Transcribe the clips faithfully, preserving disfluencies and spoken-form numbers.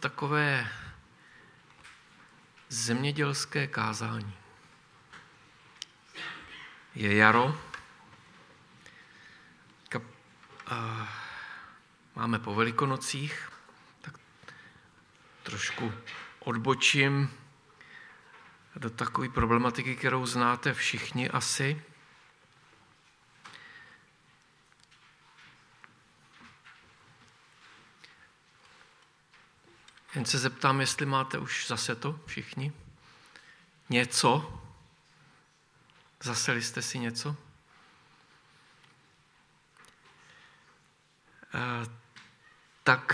takové zemědělské kázání. Je jaro, kap, a máme po Velikonocích, tak trošku odbočím do takové problematiky, kterou znáte všichni asi. Jen se zeptám, jestli máte už zase to všichni. Něco? Zaseli jste si něco? E, tak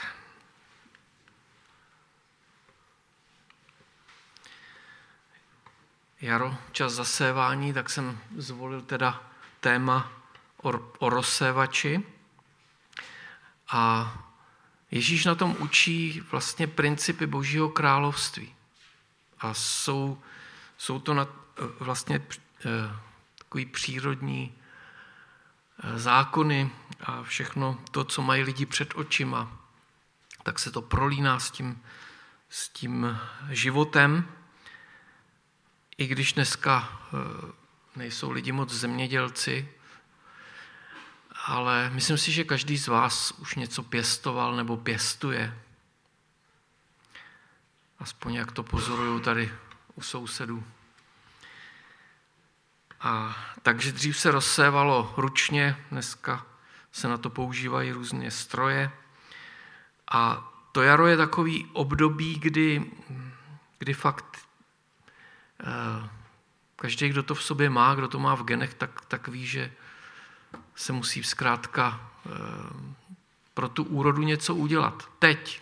jaro, čas zasévání, tak jsem zvolil teda téma o, o rozsévači. A Ježíš na tom učí vlastně principy Božího království. A jsou, jsou to na, vlastně eh, takový přírodní eh, zákony a všechno to, co mají lidi před očima, tak se to prolíná s tím, s tím životem. I když dneska eh, nejsou lidi moc zemědělci, ale myslím si, že každý z vás už něco pěstoval nebo pěstuje. Aspoň jak to pozoruju tady u sousedů. A takže dřív se rozsévalo ručně, dneska se na to používají různé stroje. A to jaro je takový období, kdy, kdy fakt eh, každý, kdo to v sobě má, kdo to má v genech, tak, tak ví, že se musí zkrátka e, pro tu úrodu něco udělat. Teď.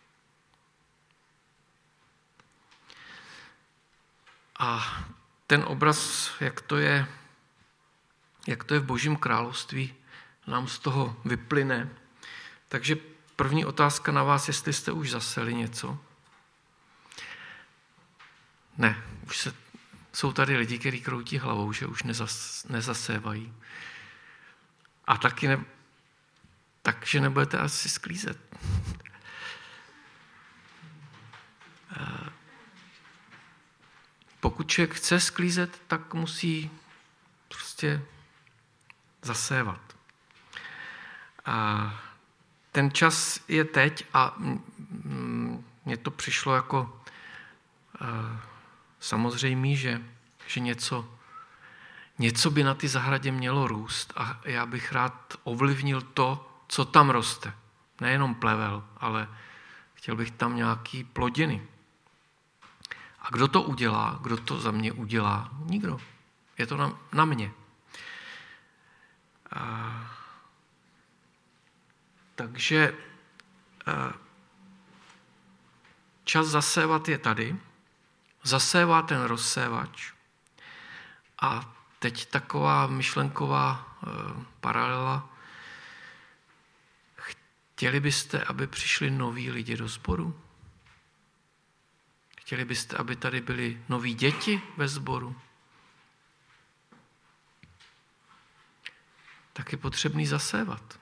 A ten obraz, jak to je, jak to je v Božím království, nám z toho vyplyne. Takže první otázka na vás, jestli jste už zaseli něco. Ne, už se, jsou tady lidi, kteří kroutí hlavou, že už nezas, nezasévají. A taky ne, takže nebudete asi sklízet. Pokud člověk chce sklízet, tak musí prostě zasévat. A ten čas je teď a mně to přišlo jako samozřejmé, že, že něco Něco by na ty zahradě mělo růst a já bych rád ovlivnil to, co tam roste. Nejenom plevel, ale chtěl bych tam nějaký plodiny. A kdo to udělá? Kdo to za mě udělá? Nikdo. Je to na, na mě. A, takže a, čas zasévat je tady. Zasévá ten rozsévač. A teď taková myšlenková e, paralela. Chtěli byste, aby přišli noví lidi do sboru? Chtěli byste, aby tady byli noví děti ve sboru? Tak je potřebný zasévat.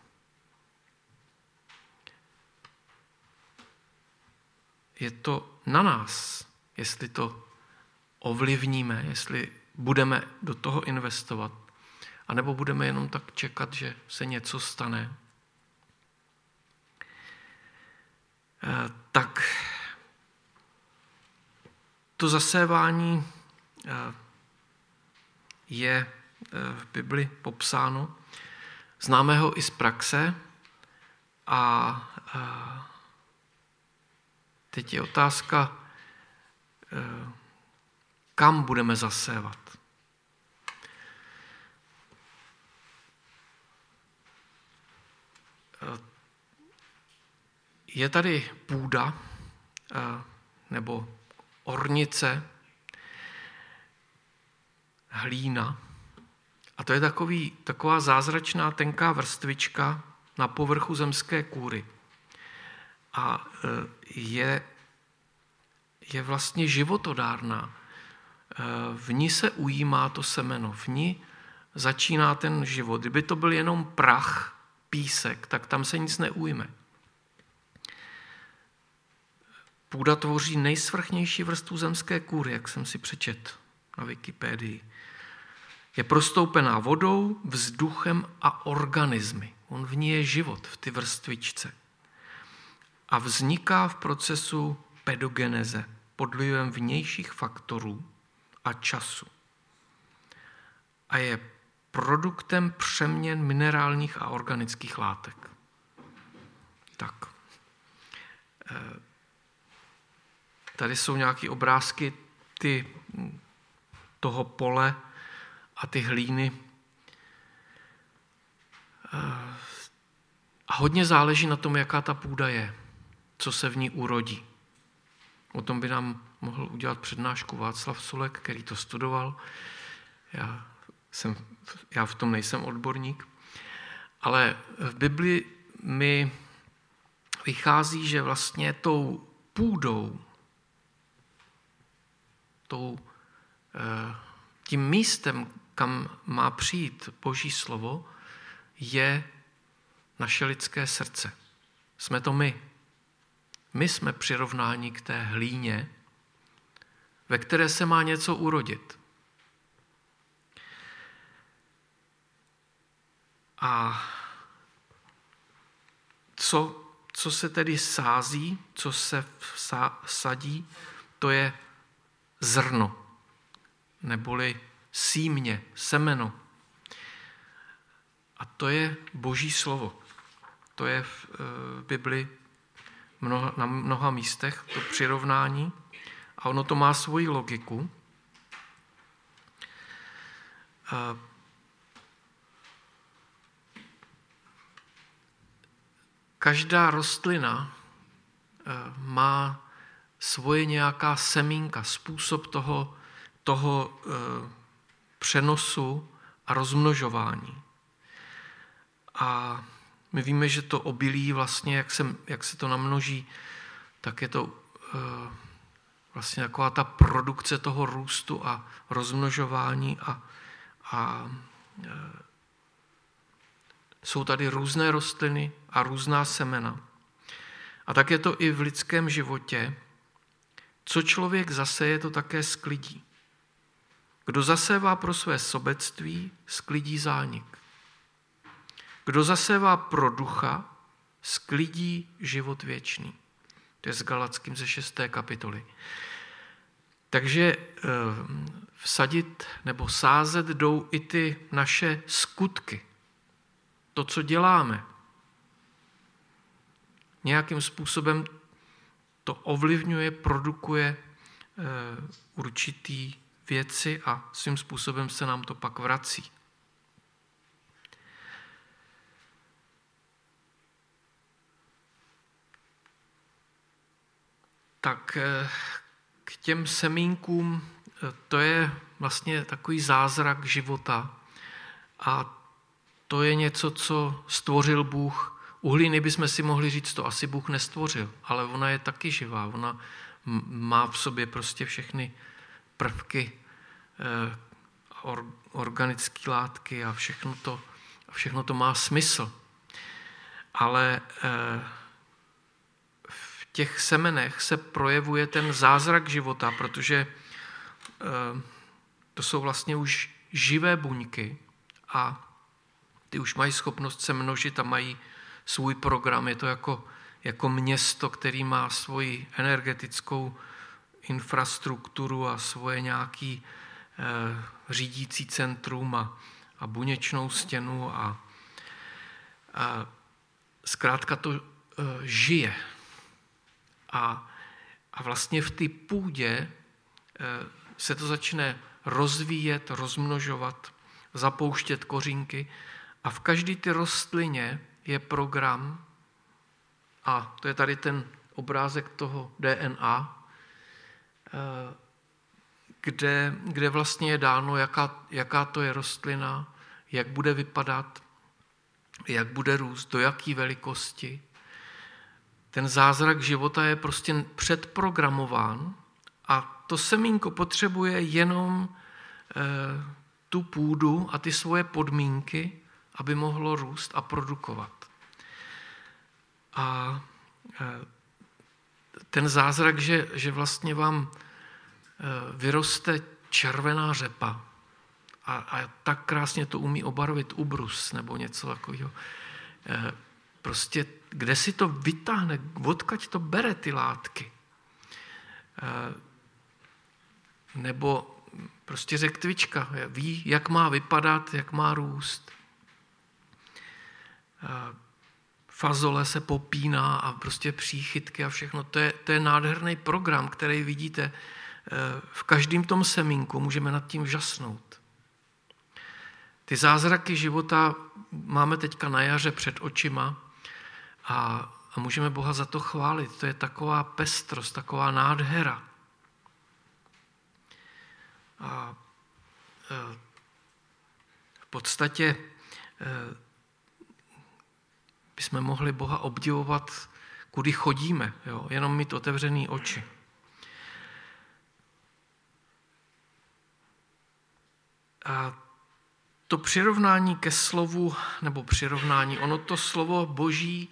Je to na nás, jestli to ovlivníme, jestli budeme do toho investovat, anebo budeme jenom tak čekat, že se něco stane. E, tak to zasévání e, je v Bibli popsáno. Známe ho i z praxe a, a teď je otázka, e, kam budeme zasévat. Je tady půda nebo ornice, hlína. A to je takový, taková zázračná tenká vrstvička na povrchu zemské kůry. A je, je vlastně životodárná. V ní se ujímá to semeno, v ní začíná ten život. Kdyby to byl jenom prach, písek, tak tam se nic neujme. Půda tvoří nejsvrchnější vrstvu zemské kůry, jak jsem si přečet na Wikipedii. Je prostoupená vodou, vzduchem a organismy. On v ní je život, v ty vrstvičce. A vzniká v procesu pedogeneze pod vlivem vnějších faktorů a času. A je produktem přeměn minerálních a organických látek. Tak. Tady jsou nějaké obrázky ty, toho pole a ty hlíny. A hodně záleží na tom, jaká ta půda je, co se v ní urodí. O tom by nám mohl udělat přednášku Václav Sulek, který to studoval. Já, jsem, já v tom nejsem odborník. Ale v Biblii mi vychází, že vlastně tou půdou, tou, tím místem, kam má přijít Boží slovo, je naše lidské srdce. Jsme to my. My jsme přirovnáni k té hlíně, ve které se má něco urodit. A co, co se tedy sází, co se sadí, to je zrno, neboli símě, semeno. A to je Boží slovo. To je v Bibli mnoha, na mnoha místech, to přirovnání. A ono to má svoji logiku. Každá rostlina má svoje nějaká semínka, způsob toho, toho přenosu a rozmnožování. A my víme, že to obilí vlastně, jak se, jak se to namnoží, tak je to uh, vlastně taková ta produkce toho růstu a rozmnožování a, a uh, jsou tady různé rostliny a různá semena. A tak je to i v lidském životě. Co člověk zaseje, to také sklidí. Kdo zasévá pro své sobectví, sklidí zánik. Kdo zasévá pro ducha, sklidí život věčný. To je z Galatským ze šesté kapitoly. Takže vsadit nebo sázet jdou i ty naše skutky. To, co děláme. Nějakým způsobem to ovlivňuje, produkuje určitý věci a svým způsobem se nám to pak vrací. Tak k těm semínkům, to je vlastně takový zázrak života a to je něco, co stvořil Bůh. U hlíny bychom si mohli říct, to asi Bůh nestvořil, ale ona je taky živá, ona má v sobě prostě všechny prvky, organické látky a všechno to, všechno to má smysl. Ale v těch semenech se projevuje ten zázrak života, protože to jsou vlastně už živé buňky a ty už mají schopnost se množit a mají svůj program. Je to jako, jako město, který má svoji energetickou infrastrukturu a svoje nějaký eh, řídící centrum a, a buněčnou stěnu a, a zkrátka to eh, žije. A, a vlastně v té půdě eh, se to začne rozvíjet, rozmnožovat, zapouštět kořínky a v každé ty rostlině je program a to je tady ten obrázek toho D N A, kde, kde vlastně je dáno, jaká, jaká to je rostlina, jak bude vypadat, jak bude růst, do jaké velikosti. Ten zázrak života je prostě předprogramován a to semínko potřebuje jenom eh, tu půdu a ty svoje podmínky, aby mohlo růst a produkovat. A ten zázrak, že, že vlastně vám vyroste červená řepa a, a tak krásně to umí obarvit ubrus nebo něco takového. Prostě kde si to vytáhne, odkud to bere ty látky. Nebo prostě řektvička ví, jak má vypadat, jak má růst. Fazole se popíná a prostě příchytky a všechno. To je, to je nádherný program, který vidíte v každém tom semínku. Můžeme nad tím žasnout. Ty zázraky života máme teďka na jaře před očima a, a můžeme Boha za to chválit. To je taková pestrost, taková nádhera. A v podstatě bychom mohli Boha obdivovat, kudy chodíme, jo? Jenom mít otevřený oči. A to přirovnání ke slovu, nebo přirovnání, ono to slovo boží,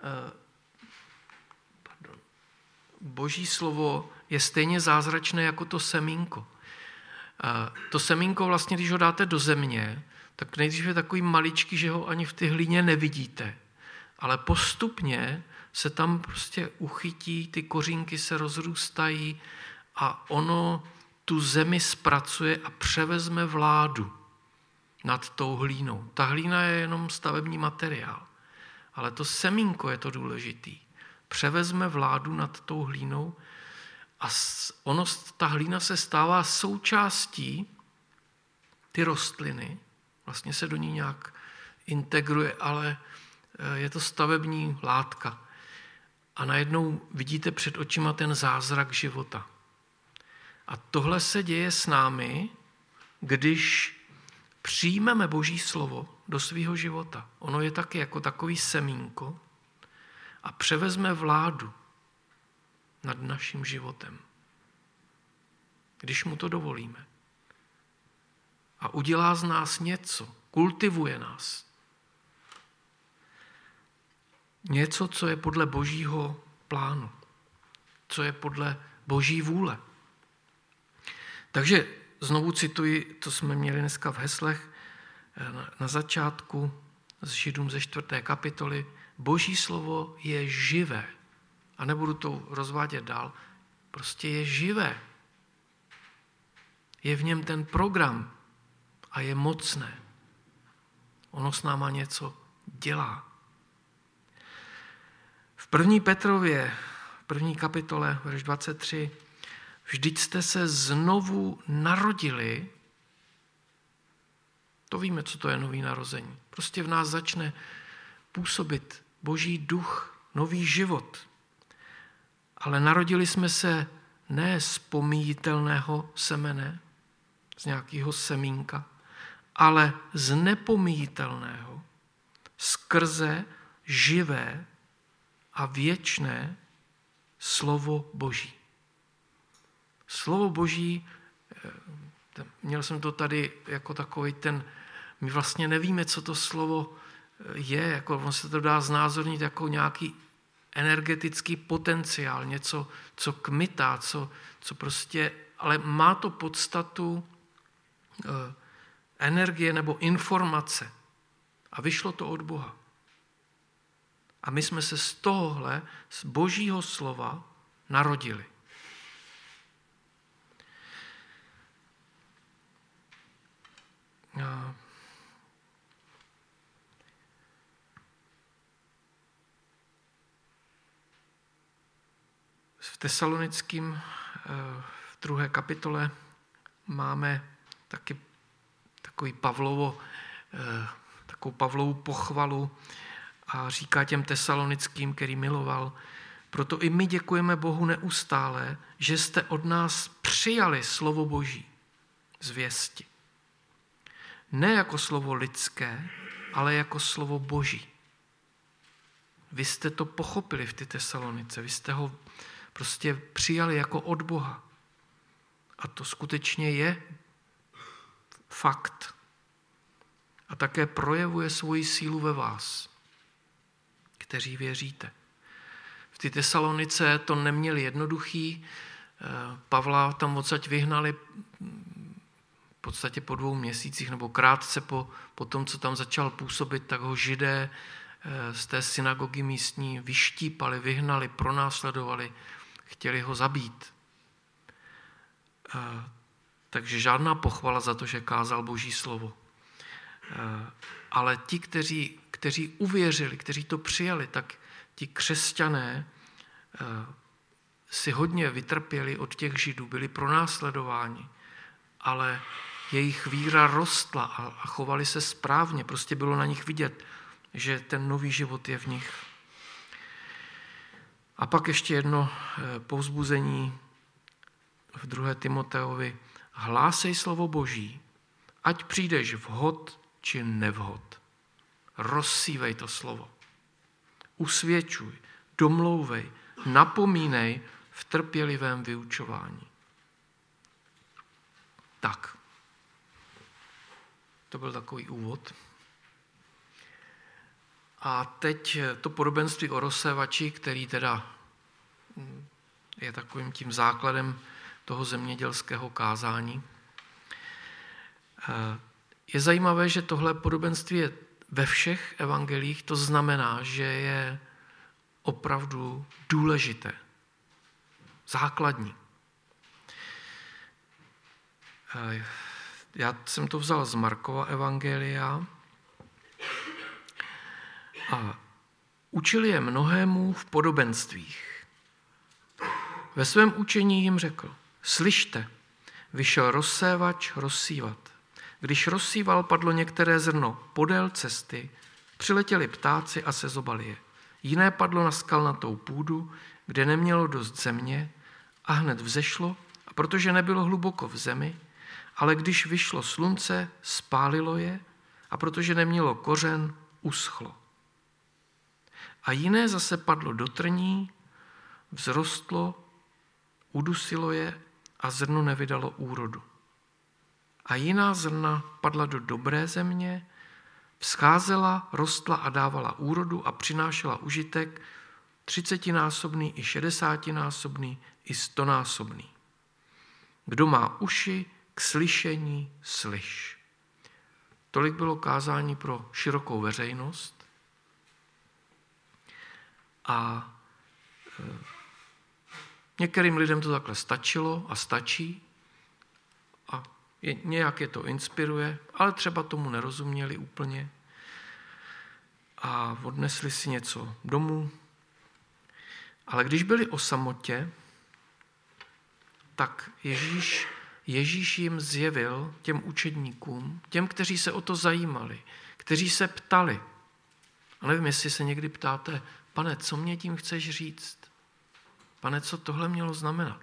pardon, boží slovo je stejně zázračné jako to semínko. To semínko vlastně, když ho dáte do země, tak nejdřív je takový maličký, že ho ani v ty hlíně nevidíte. Ale postupně se tam prostě uchytí, ty kořínky se rozrůstají a ono tu zemi zpracuje a převezme vládu nad tou hlínou. Ta hlína je jenom stavební materiál, ale to semínko je to důležitý. Převezme vládu nad tou hlínou a ono, ta hlína se stává součástí ty rostliny, vlastně se do ní nějak integruje, ale je to stavební látka. A najednou vidíte před očima ten zázrak života. A tohle se děje s námi, když přijmeme Boží slovo do svého života. Ono je taky jako takový semínko a převezme vládu nad naším životem. Když mu to dovolíme. A udělá z nás něco, kultivuje nás. Něco, co je podle Božího plánu, co je podle Boží vůle. Takže znovu cituji, to jsme měli dneska v heslech na začátku z Židům ze čtvrté kapitoly. Boží slovo je živé. A nebudu to rozvádět dál. Prostě je živé. Je v něm ten program a je mocné. Ono s náma něco dělá. V první Petrově, v první kapitole, verš dvacet tři, vždyť jste se znovu narodili, to víme, co to je nový narození. Prostě v nás začne působit Boží duch, nový život. Ale narodili jsme se ne z pomíjitelného semene, z nějakého semínka, ale z nepomíjitelného, skrze živé a věčné slovo Boží. Slovo Boží, měl jsem to tady jako takový ten, my vlastně nevíme, co to slovo je, jako on se to dá znázornit jako nějaký energetický potenciál, něco, co kmitá, co, co prostě, ale má to podstatu e, energie nebo informace. A vyšlo to od Boha. A my jsme se z tohohle, z Božího slova narodili. A v Tesalonickém v druhé kapitole máme taky takový Pavlovo, takovou Pavlovu pochvalu a říká těm Tesalonickým, který miloval, proto i my děkujeme Bohu neustále, že jste od nás přijali slovo Boží zvěsti. Ne jako slovo lidské, ale jako slovo Boží. Vy jste to pochopili v ty Tesalonice, vy jste ho prostě přijali jako od Boha. A to skutečně je fakt. A také projevuje svoji sílu ve vás, kteří věříte. V Ty Tesalonice to neměli jednoduchý. Pavla tam odsaď vyhnali v podstatě po dvou měsících, nebo krátce po, po tom, co tam začal působit, tak ho Židé z té synagogy místní vyštípali, vyhnali, pronásledovali, chtěli ho zabít. Takže žádná pochvala za to, že kázal Boží slovo. Ale ti, kteří, kteří uvěřili, kteří to přijali, tak ti křesťané si hodně vytrpěli od těch Židů, byli pronásledováni, ale jejich víra rostla a chovali se správně. Prostě bylo na nich vidět, že ten nový život je v nich. A pak ještě jedno povzbuzení v druhé Timoteovi. Hlásej slovo Boží, ať přijdeš vhod či nevhod. Rozsívej to slovo. Usvědčuj, domlouvej, napomínej v trpělivém vyučování. Tak. To byl takový úvod. A teď to podobenství o rozsévači, který teda je takovým tím základem toho zemědělského kázání. Je zajímavé, že tohle podobenství je ve všech evangelích, to znamená, že je opravdu důležité, základní. Já jsem to vzal z Markova evangelia a učil je mnohému v podobenstvích. Ve svém učení jim řekl, slyšte, vyšel rozsévač rozsívat. Když rozsíval, padlo některé zrno podél cesty, přiletěli ptáci a sezobali je. Jiné padlo na skalnatou půdu, kde nemělo dost země a hned vzešlo, a protože nebylo hluboko v zemi, ale když vyšlo slunce, spálilo je a protože nemělo kořen, uschlo. A jiné zase padlo do trní, vzrostlo, udusilo je a zrno nevydalo úrodu. A jiná zrna padla do dobré země, vzcházela, rostla a dávala úrodu a přinášela užitek třicetinásobný i šedesátinásobný i stonásobný. Kdo má uši k slyšení, slyš. Tolik bylo kázání pro širokou veřejnost a e, některým lidem to takhle stačilo a stačí a je, nějak je to inspiruje, ale třeba tomu nerozuměli úplně a odnesli si něco domů. Ale když byli o samotě, tak Ježíš, Ježíš jim zjevil, těm učedníkům, těm, kteří se o to zajímali, kteří se ptali. A nevím, jestli se někdy ptáte, pane, co mě tím chceš říct? Pane, co tohle mělo znamenat?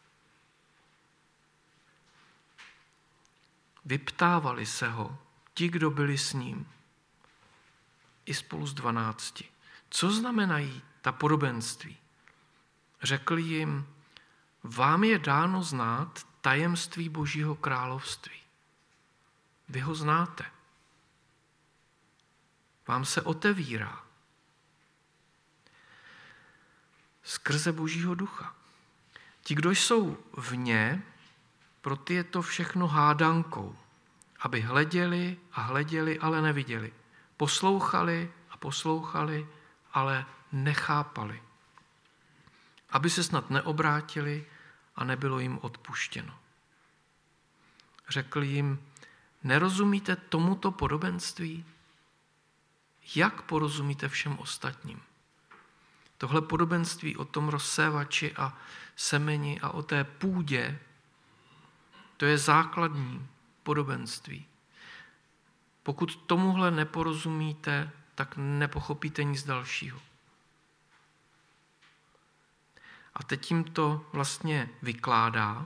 Vyptávali se ho ti, kdo byli s ním, i spolu s dvanácti. Co znamenají ta podobenství? Řekl jim, vám je dáno znát tajemství Božího království. Vy ho znáte. Vám se otevírá. Skrze Božího ducha. Ti, kdo jsou vně, pro ty je to všechno hádankou, aby hleděli a hleděli, ale neviděli. Poslouchali a poslouchali, ale nechápali. Aby se snad neobrátili a nebylo jim odpuštěno. Řekl jim, nerozumíte tomuto podobenství? Jak porozumíte všem ostatním? Tohle podobenství o tom rozsévači a semeni a o té půdě, to je základní podobenství. Pokud tomuhle neporozumíte, tak nepochopíte nic dalšího. A teď jim to vlastně vykládá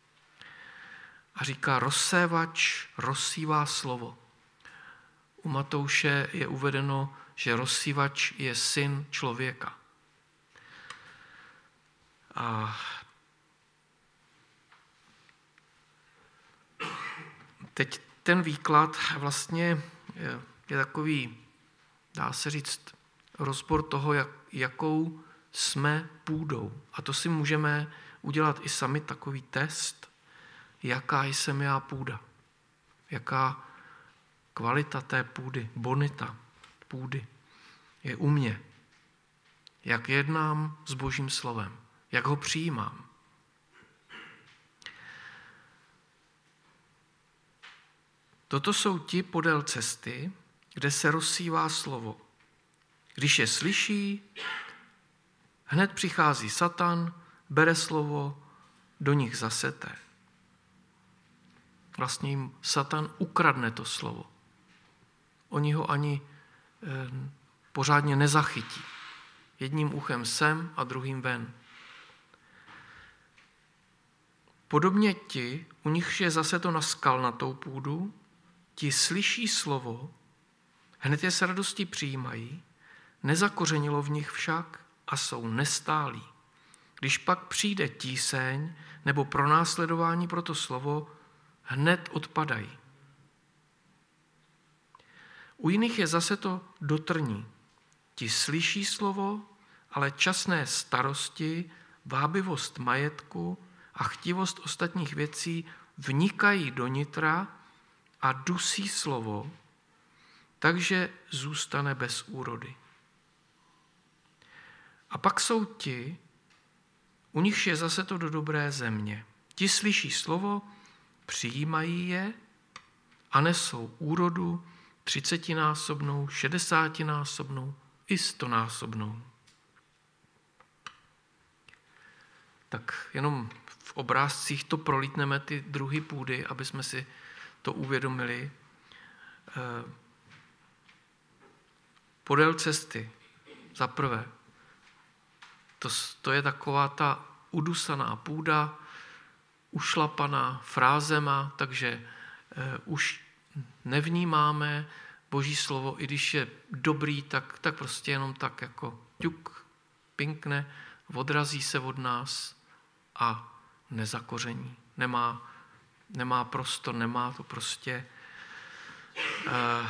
a říká, rozsévač rozsívá slovo. U Matouše je uvedeno, že rozsívač je syn člověka. A teď ten výklad vlastně je, je takový, dá se říct, rozbor toho, jak, jakou jsme půdou. A to si můžeme udělat i sami takový test, jaká jsem já půda. Jaká kvalita té půdy, bonita půdy je u mě. Jak jednám s Božím slovem, jak ho přijímám. Toto jsou ti podél cesty, kde se rozsívá slovo. Když je slyší, hned přichází Satan, bere slovo, do nich zasete. Vlastně jim Satan ukradne to slovo. Oni ho ani eh, pořádně nezachytí. Jedním uchem sem a druhým ven. Podobně ti, u nichž je zase to na skalnatou půdu, ti slyší slovo, hned je s radostí přijímají, nezakořenilo v nich však a jsou nestálí. Když pak přijde tíseň nebo pronásledování pro to slovo, hned odpadají. U jiných je zase to dotrní. Ti slyší slovo, ale časné starosti, vábivost majetku a chtivost ostatních věcí vnikají do nitra a dusí slovo, takže zůstane bez úrody. A pak jsou ti, u nichž je zase to do dobré země. Ti slyší slovo, přijímají je a nesou úrodu třicetinásobnou, šedesátinásobnou i stonásobnou. Tak jenom v obrázcích to prolítneme ty druhy půdy, aby jsme si to uvědomili. Podél cesty, za prvé, to, to je taková ta udusaná půda, ušlapaná frázema, takže eh, už nevnímáme Boží slovo, i když je dobrý, tak, tak prostě jenom tak jako ťuk, pinkne, odrazí se od nás a nezakoření. Nemá, nemá prostor, nemá to prostě eh,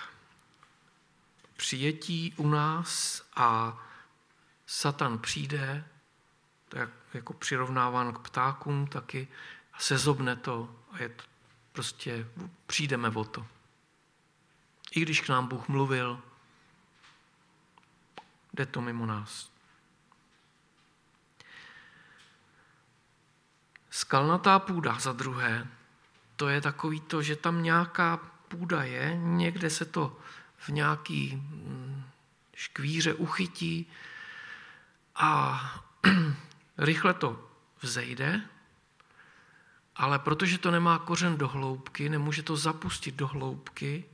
přijetí u nás a Satan přijde, tak jako přirovnáván k ptákům taky, a sezobne to a je to prostě, přijdeme o to. I když k nám Bůh mluvil, jde to mimo nás. Skalnatá půda za druhé, to je takový to, že tam nějaká půda je, někde se to v nějaký škvíře uchytí a rychle to vzejde, ale protože to nemá kořen do hloubky, nemůže to zapustit do hloubky,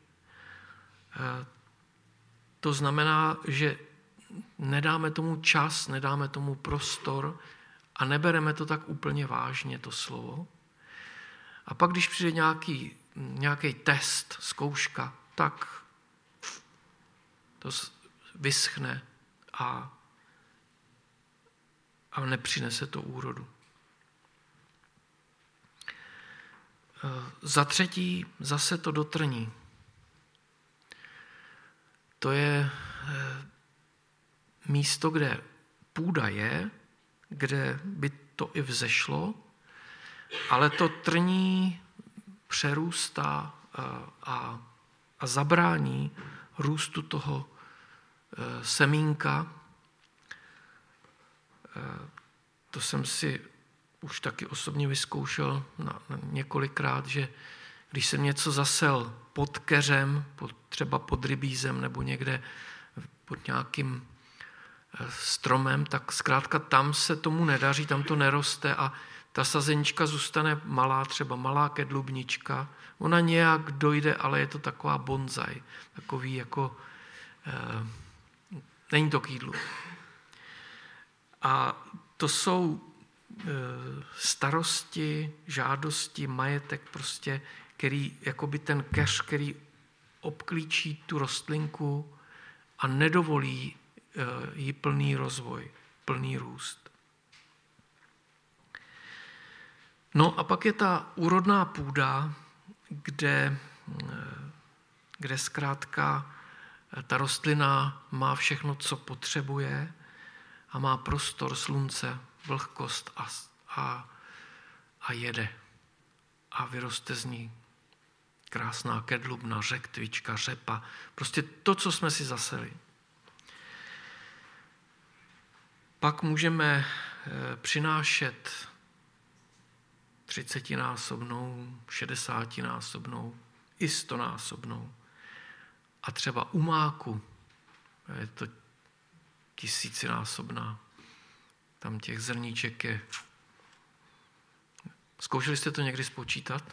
to znamená, že nedáme tomu čas, nedáme tomu prostor a nebereme to tak úplně vážně, to slovo. A pak, když přijde nějaký, nějaký test, zkouška, tak to vyschne a, a nepřinese to úrodu. Za třetí zase to dotrní. To je místo, kde půda je, kde by to i vzešlo, ale to trní přerůstá a, a zabrání růstu toho semínka. To jsem si už taky osobně vyzkoušel na, na několikrát, že když jsem něco zasel pod keřem, pod, třeba pod rybízem nebo někde pod nějakým stromem, tak zkrátka tam se tomu nedaří, tam to neroste a ta sazenička zůstane malá, třeba malá kedlubnička. Ona nějak dojde, ale je to taková bonzaj, takový jako, eh, není to k jídlu. A to jsou eh, starosti, žádosti, majetek prostě, který, jakoby ten keř, který obklíčí tu rostlinku a nedovolí eh, jí plný rozvoj, plný růst. No a pak je ta úrodná půda, kde, kde zkrátka ta rostlina má všechno, co potřebuje a má prostor, slunce, vlhkost a, a, a jede. A vyroste z ní krásná kedlubna, řektvička, řepa. Prostě to, co jsme si zaseli. Pak můžeme přinášet třicetinásobnou, šedesátinásobnou, i stonásobnou. A třeba u máku je to tisícinásobná. Tam těch zrníček je. Zkoušeli jste to někdy spočítat?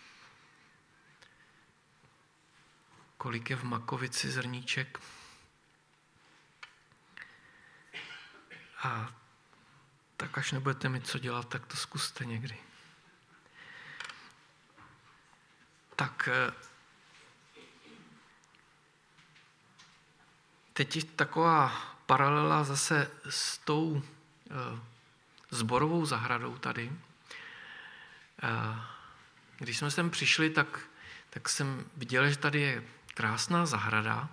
Kolik je v makovici zrníček? A tak až nebudete mít co dělat, tak to zkuste někdy. Tak teď je taková paralela zase s tou sborovou zahradou tady. Když jsme sem přišli, tak, tak jsem viděl, že tady je krásná zahrada,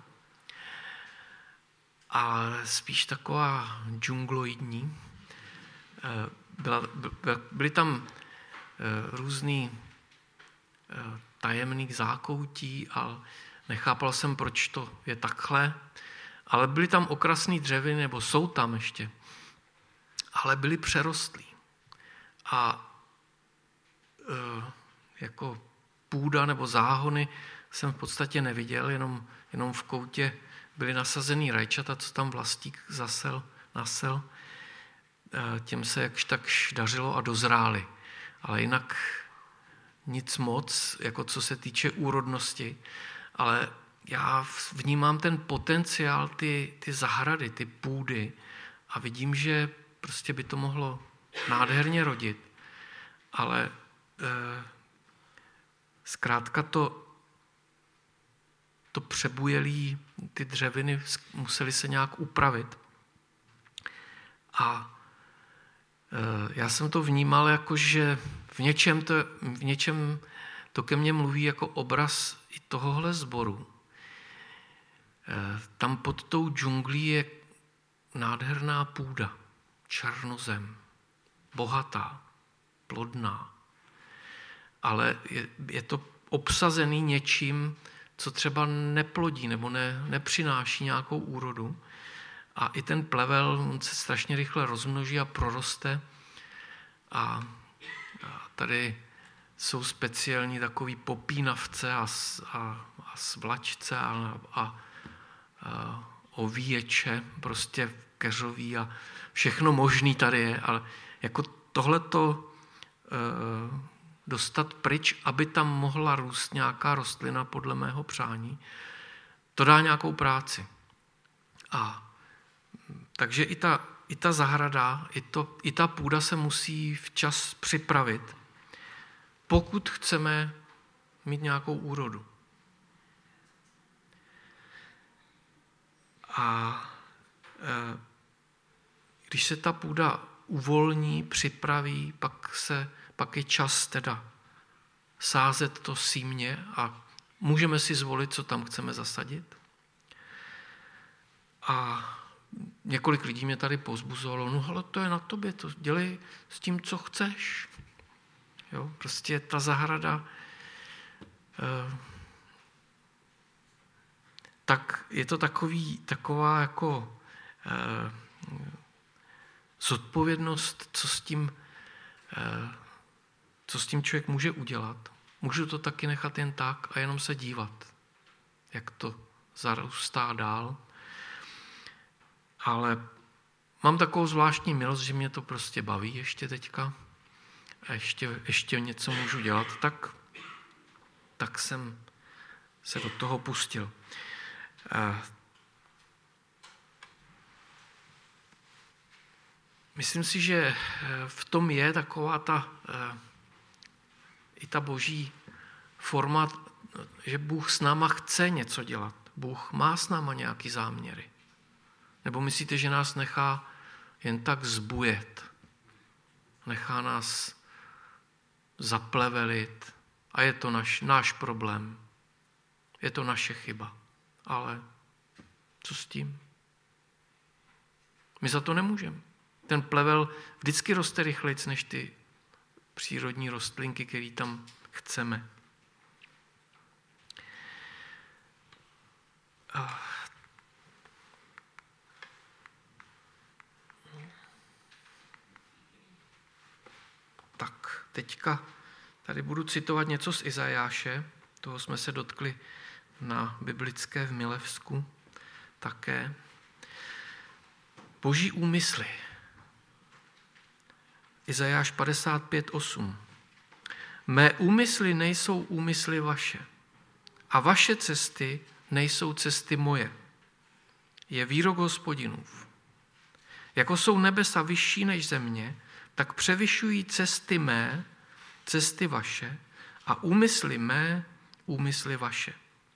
ale spíš taková džungloidní. Byla, byly tam různý tajemných zákoutí a nechápal jsem, proč to je takhle, ale byly tam okrasné dřeviny, nebo jsou tam ještě, ale byly přerostlí. A e, jako půda nebo záhony jsem v podstatě neviděl, jenom, jenom v koutě byly nasazený rajčata, co tam vlastník zasel, nasel. E, těm se jakž takž dařilo a dozráli. Ale jinak nic moc, jako co se týče úrodnosti, ale já vnímám ten potenciál, ty, ty zahrady, ty půdy a vidím, že prostě by to mohlo nádherně rodit, ale e, zkrátka to, to přebujelí, ty dřeviny musely se nějak upravit. A e, já jsem to vnímal jako, že v něčem to, v něčem to ke mně mluví jako obraz i tohohle sboru. E, tam pod tou džunglí je nádherná půda, černozem, bohatá, plodná, ale je, je to obsazený něčím, co třeba neplodí nebo ne, nepřináší nějakou úrodu. A i ten plevel on se strašně rychle rozmnoží a proroste. A, a tady jsou speciální takový popínavce a, a, a svlačce a, a, a ovíječe, prostě keřový a všechno možný tady je, ale jako tohleto e, dostat pryč, aby tam mohla růst nějaká rostlina podle mého přání, to dá nějakou práci. A takže i ta, i ta zahrada, i, to, i ta půda se musí včas připravit, pokud chceme mít nějakou úrodu. A e, když se ta půda uvolní, připraví, pak, se, pak je čas teda sázet to símě a můžeme si zvolit, co tam chceme zasadit. A několik lidí mě tady povzbuzovalo, no ale to je na tobě, to dělej s tím, co chceš. Jo, prostě ta zahrada, eh, tak je to takový, taková jako eh, zodpovědnost, co s tím, eh, co s tím člověk může udělat. Můžu to taky nechat jen tak a jenom se dívat, jak to zarůstá dál. Ale mám takovou zvláštní milost, že mě to prostě baví ještě teďka a ještě, ještě něco můžu dělat, tak, tak jsem se do toho pustil. Myslím si, že v tom je taková ta i ta boží forma, že Bůh s náma chce něco dělat. Bůh má s náma nějaký záměry. Nebo myslíte, že nás nechá jen tak zbujet? Nechá nás zaplevelit a je to naš, náš problém. Je to naše chyba. Ale co s tím? My za to nemůžeme. Ten plevel vždycky roste rychlejc než ty přírodní rostlinky, které tam chceme. Tak, teďka tady budu citovat něco z Izajáše, toho jsme se dotkli na biblické v Milevsku také. Boží úmysly. Izajáš padesát pět osm. Mé úmysly nejsou úmysly vaše a vaše cesty nejsou cesty moje. Je výrok Hospodinův. Jako jsou nebesa vyšší než země, tak převyšují cesty mé, cesty vaše a úmysly mé, úmysly vaše.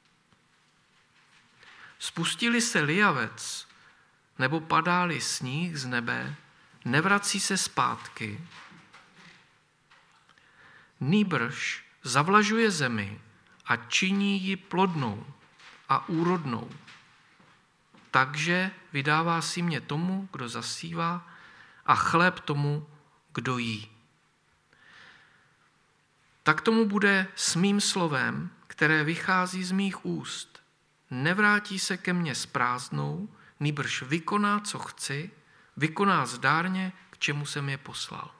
Spustili se lijavec, nebo padá-li sníh z nebe, nevrací se zpátky, nýbrž zavlažuje zemi a činí ji plodnou a úrodnou. Takže vydává símě tomu, kdo zasívá, a chléb tomu, kdo jí. Tak tomu bude s mým slovem, které vychází z mých úst. Nevrátí se ke mně s prázdnou, nýbrž vykoná, co chci, vykoná zdárně, k čemu jsem je poslal.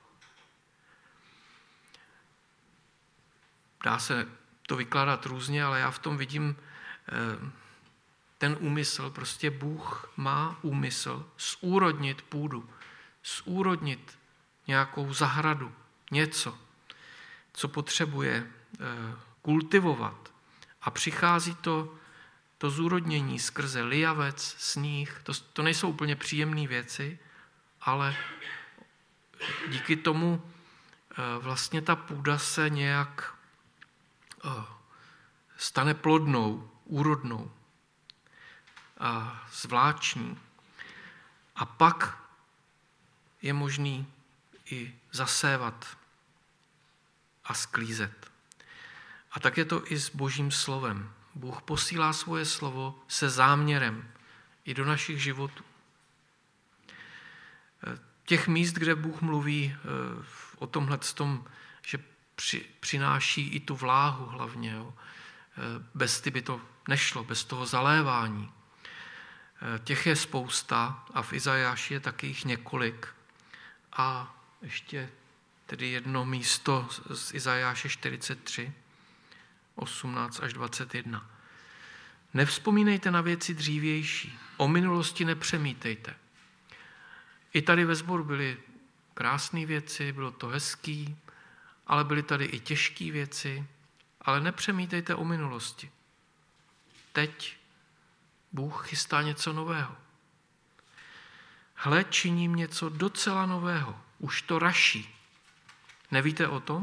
Dá se to vykládat různě, ale já v tom vidím ten úmysl. Prostě Bůh má úmysl zúrodnit půdu, zúrodnit nějakou zahradu, něco, co potřebuje kultivovat. A přichází to, to zúrodnění skrze lijavec, sníh. To, to nejsou úplně příjemné věci, ale díky tomu vlastně ta půda se nějak stane plodnou, úrodnou a zvláštní. A pak je možný i zasévat a sklízet. A tak je to i s Božím slovem. Bůh posílá svoje slovo se záměrem i do našich životů. Těch míst, kde Bůh mluví o tomhletom, že při, přináší i tu vláhu hlavně. Jo. Bez ty by to nešlo, bez toho zalévání. Těch je spousta a v Izajáši je taky jich několik. A ještě tedy jedno místo z Izajáše čtyřicet tři, osmnáct až dvacet jedna. Nevzpomínejte na věci dřívější, o minulosti nepřemítejte. I tady ve sboru byly krásné věci, bylo to hezký, ale byly tady i těžké věci, ale nepřemítejte o minulosti. Teď Bůh chystá něco nového. Hle, činím něco docela nového, už to raší. Nevíte o tom?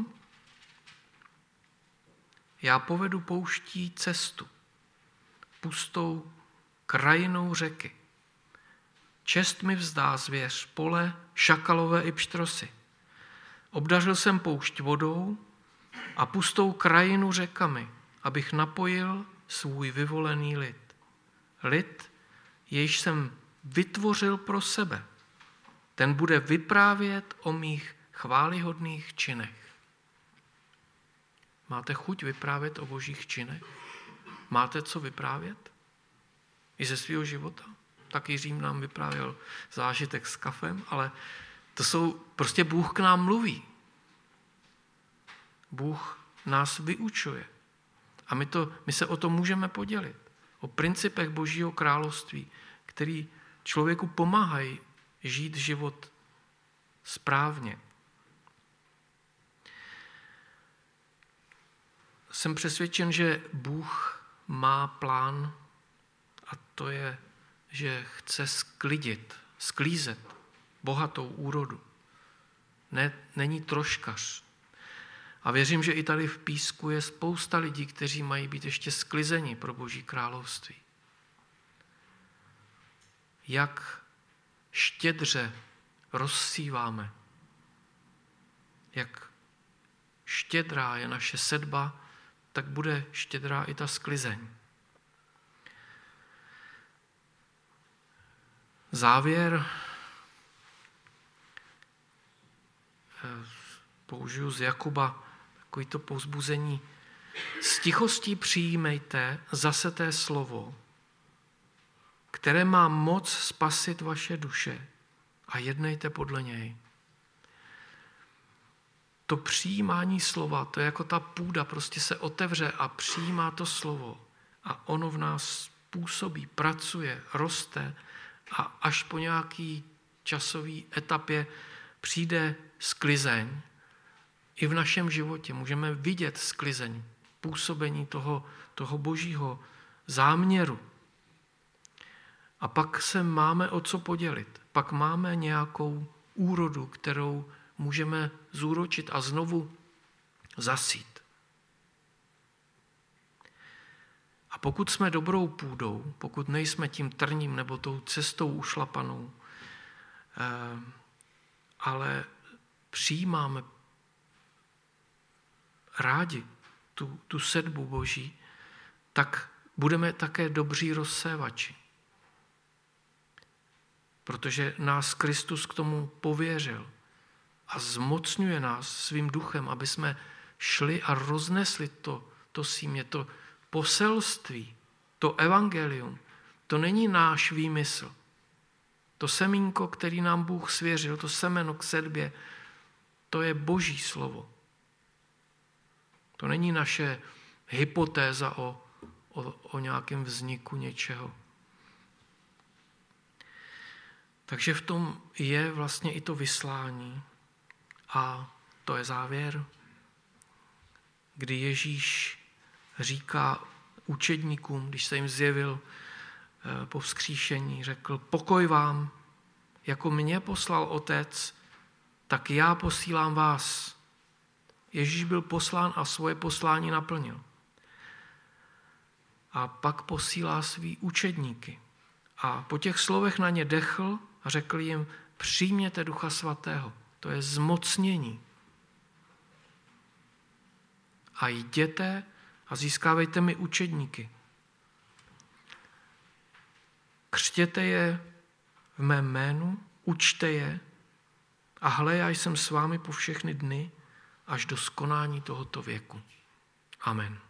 Já povedu pouští cestu, pustou krajinou řeky. Čest mi vzdá zvěř, pole, šakalové i pštrosy. Obdařil jsem poušť vodou a pustou krajinu řekami, abych napojil svůj vyvolený lid. Lid, jejž jsem vytvořil pro sebe. Ten bude vyprávět o mých chvályhodných činech. Máte chuť vyprávět o božích činech? Máte co vyprávět? I ze svého života? Tak Jiřím nám vyprávěl zážitek s kafem, ale to jsou, prostě Bůh k nám mluví. Bůh nás vyučuje. A my, to, my se o to můžeme podělit. O principech Božího království, který člověku pomáhají žít život správně. Jsem přesvědčen, že Bůh má plán a to je, že chce sklidit, sklízet bohatou úrodu. Ne, není troškař. A věřím, že i tady v Písku je spousta lidí, kteří mají být ještě sklizeni pro Boží království. Jak štědře rozsíváme, jak štědrá je naše sedba, tak bude štědrá i ta sklizeň. Závěr použiju z Jakuba takový to povzbuzení. S tichostí přijímejte zaseté slovo, které má moc spasit vaše duše a jednejte podle něj. To přijímání slova, to je jako ta půda, prostě se otevře a přijímá to slovo a ono v nás působí, pracuje, roste a až po nějaký časové etapě přijde sklizeň. I v našem životě můžeme vidět sklizeň, působení toho, toho božího záměru. A pak se máme o co podělit. Pak máme nějakou úrodu, kterou můžeme zúročit a znovu zasít. A pokud jsme dobrou půdou, pokud nejsme tím trním nebo tou cestou ušlapanou, ale přijímáme rádi tu, tu sedbu Boží, tak budeme také dobří rozsévači. Protože nás Kristus k tomu pověřil a zmocňuje nás svým duchem, aby jsme šli a roznesli to, to símě, to poselství, to evangelium. To není náš výmysl. To semínko, který nám Bůh svěřil, to semeno k sedbě, to je Boží slovo. To není naše hypotéza o, o, o nějakém vzniku něčeho. Takže v tom je vlastně i to vyslání. A to je závěr, kdy Ježíš říká učedníkům, když se jim zjevil po vzkříšení, řekl: pokoj vám, jako mě poslal Otec, tak já posílám vás. Ježíš byl poslán a svoje poslání naplnil. A pak posílá svý učedníky. A po těch slovech na ně dechl a řekl jim: přijměte Ducha Svatého. To je zmocnění. A jděte a získávejte mi učedníky. Křtěte je v mém jménu, učte je a hle, já jsem s vámi po všechny dny až do skonání tohoto věku. Amen.